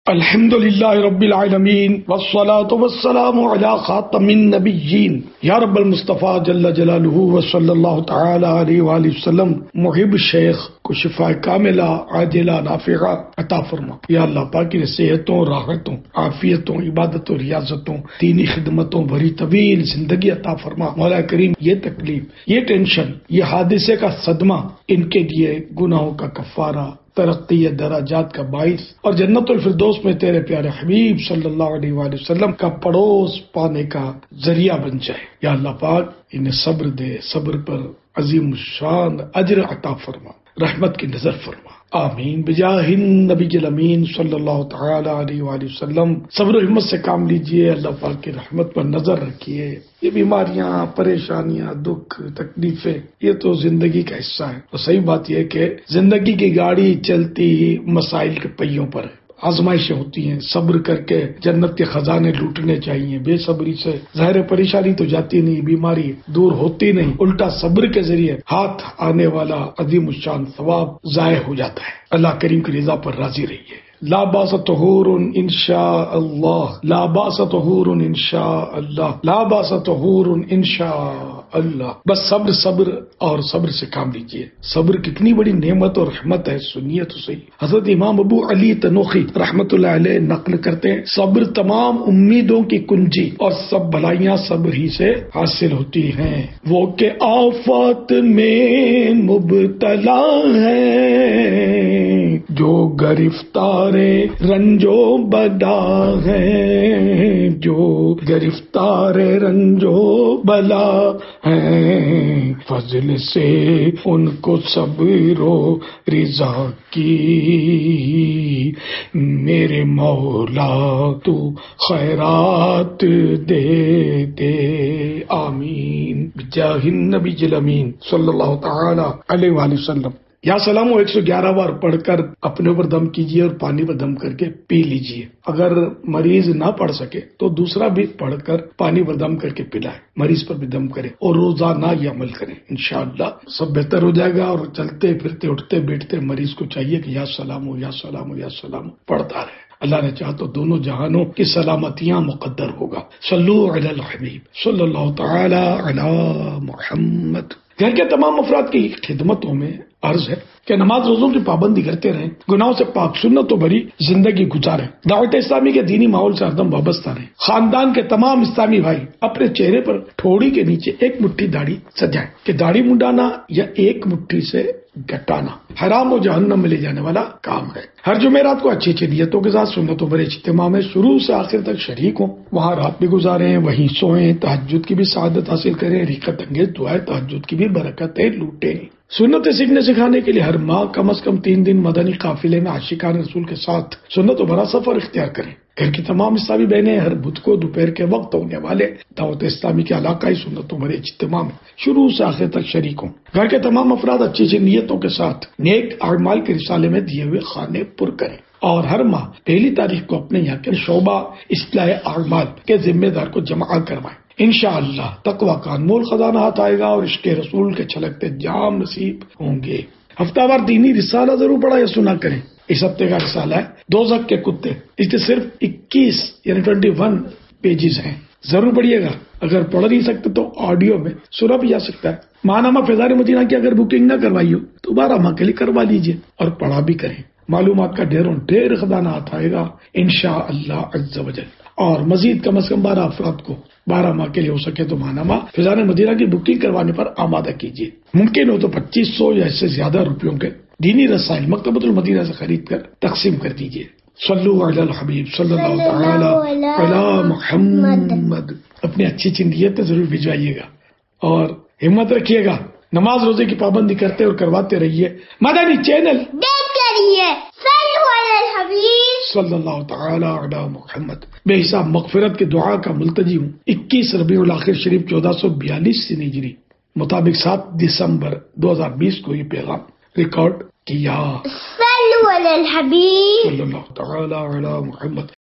الحمد للہ رب العالمین والصلاة والسلام علی خاتم النبیین یا رب المصطفیٰ جل جلالہ وصلی اللہ تعالی علیہ وآلہ وسلم محب شیخ کو شفا کاملہ عاجلہ نافعہ عطا فرما۔ یا اللہ پاک کی صحتوں، راحتوں، عافیتوں، عبادتوں، ریاضتوں، دینی خدمتوں بھری طویل زندگی عطا فرما۔ مولا کریم یہ تکلیف، یہ ٹینشن، یہ حادثے کا صدمہ ان کے لیے گناہوں کا کفارہ، ترقی درجات کا باعث اور جنت الفردوس میں تیرے پیارے حبیب صلی اللہ علیہ وآلہ وسلم کا پڑوس پانے کا ذریعہ بن جائے۔ یا اللہ پاک انہیں صبر دے، صبر پر عظیم شان اجر عطا فرما، رحمت کی نظر فرما، آمین بجاہ النبی الامین صلی اللہ تعالی علیہ وآلہ وسلم۔ صبر و ہمت سے کام لیجئے، اللہ پاک کی رحمت پر نظر رکھیے۔ یہ بیماریاں، پریشانیاں، دکھ، تکلیفیں، یہ تو زندگی کا حصہ ہے۔ اور صحیح بات یہ کہ زندگی کی گاڑی چلتی ہی مسائل کے پہیوں پر ہے، آزمائشیں ہوتی ہیں، صبر کر کے جنت کے خزانے لوٹنے چاہیے۔ بے صبری سے ظاہر پریشانی تو جاتی نہیں، بیماری دور ہوتی نہیں، الٹا صبر کے ذریعے ہاتھ آنے والا عظیم الشان ثواب ضائع ہو جاتا ہے۔ اللہ کریم کی رضا پر راضی رہیے۔ لا باس طہور انشاء اللہ، لا باس طہور انشاء اللہ، لا باس طہور انشاء اللہ۔ بس صبر صبر اور صبر سے کام لیجیے۔ صبر کتنی بڑی نعمت اور رحمت ہے، سنیے تو صحیح۔ حضرت امام ابو علی تنوخی رحمت اللہ علیہ نقل کرتے ہیں، صبر تمام امیدوں کی کنجی اور سب بھلائیاں صبر ہی سے حاصل ہوتی ہیں۔ وہ کہ آفات میں مبتلا ہے، جو گرفتار رنجو بلا ہے، جو گرفتار رنجو بلا ہے، فضل سے ان کو صبر و رضا کی، میرے مولا تو خیرات دے دے، آمین بجاہ النبی الامین صلی اللہ تعالی علیہ وآلہ وسلم۔ یا سلام 111 بار پڑھ کر اپنے اوپر دم کیجیے اور پانی پر دم کر کے پی لیجیے۔ اگر مریض نہ پڑھ سکے تو دوسرا بھی پڑھ کر پانی پر دم کر کے پلائے، مریض پر بھی دم کرے اور روزانہ یہ عمل کریں، انشاءاللہ سب بہتر ہو جائے گا۔ اور چلتے پھرتے اٹھتے بیٹھتے مریض کو چاہیے کہ یا سلام ہو، یا سلام ہو، یا سلام پڑھتا رہے۔ اللہ نے چاہا تو دونوں جہانوں کی سلامتیاں مقدر ہوگا۔ صلو علی الحبیب صلی اللہ تعالی علی محمد۔ گھر کے تمام افراد کی خدمتوں میں عرض ہے کہ نماز روزوں کی پابندی کرتے رہیں، گناہوں سے پاک سنتوں بھری زندگی گزاریں، دعوت اسلامی کے دینی ماحول سے ہردم وابستہ رہیں۔ خاندان کے تمام اسلامی بھائی اپنے چہرے پر ٹھوڑی کے نیچے ایک مٹھی داڑھی سجائیں کہ داڑھی منڈانا یا ایک مٹھی سے گٹانا حرام و جہنم میں لے جانے والا کام ہے۔ ہر جمعرات کو اچھی اچھی نیتوں کے ساتھ سنتوں بھرے اجتماع میں شروع سے آخر تک شریک ہوں، وہاں رات بھی گزاریں، وہیں سوئیں، تہجد کی بھی سعادت حاصل کریں، رحمت انگیز دعائیں تہجد کی بھی برکتیں لوٹیں۔ سنتیں سیکھنے سکھانے کے لیے ہر ماہ کم از کم 3 دن مدنی قافلے میں عاشقان رسول کے ساتھ سنتوں بھرا سفر اختیار کریں۔ گھر کی تمام اسلامی بہنیں ہر بدھ کو دوپہر کے وقت ہونے والے دعوت اسلامی کے علاقائی سنتوں بھرے اجتماع میں شروع سے آخر تک شریک ہوں۔ گھر کے تمام افراد اچھی اچھی نیتوں کے ساتھ نیک اعمال کے رسالے میں دیے ہوئے خانے پر کریں اور ہر ماہ پہلی تاریخ کو اپنے یہاں کے شعبہ اصلاح اعمال کے ذمہ دار کو جمع کروائیں۔ انشاءاللہ تقوی کا انمول خزانہ ہاتھ آئے گا اور عشق رسول کے چھلکتے جام نصیب ہوں گے۔ ہفتہ وار دینی رسالہ ضرور پڑھا یا سنا کریں۔ اس ہفتے کا رسالہ ہے دوزخ کے کتے، اس کے صرف 21 یعنی 21 پیجز ہیں، ضرور پڑھیے گا۔ اگر پڑھ نہیں سکتے تو آڈیو میں سنا بھی جا سکتا ہے۔ ماہنامہ فیضان مدینہ کی اگر بکنگ نہ کروائی ہو تو 12 ماہ کے لیے کروا لیجیے اور پڑھا بھی کریں۔ معلومات کا ڈھیر خزانہ ہاتھ آئے گا انشاءاللہ عز و جل۔ اور مزید کم از کم 12 افراد کو 12 ماہ کے لیے ہو سکے تو ماہنامہ فیضان مدینہ کی بکنگ کروانے پر آمادہ کیجیے۔ ممکن ہو تو 2500 یا اس سے زیادہ روپیوں کے دینی رسائل مکتبۃ المدینہ سے خرید کر تقسیم کر دیجیے۔ صلو علی الحبیب صلی اللہ تعالی علی محمد۔ اپنی اچھی نیتیں ضرور بھجوائیے گا اور ہمت رکھیے گا، نماز روزے کی پابندی کرتے اور کرواتے رہیے۔ مدنی چینل دیکھتے رہیے۔ صلو علی الحبیب صلی اللہ تعالی علی محمد۔ بے حساب مغفرت کی دعا کا ملتجی ہوں۔ 21 ربیع الاخر شریف 1442 ہجری مطابق 7 دسمبر 2020 کو یہ پیغام ریکارڈ کیا۔ صلو علی الحبیب صلی اللہ تعالی علی محمد۔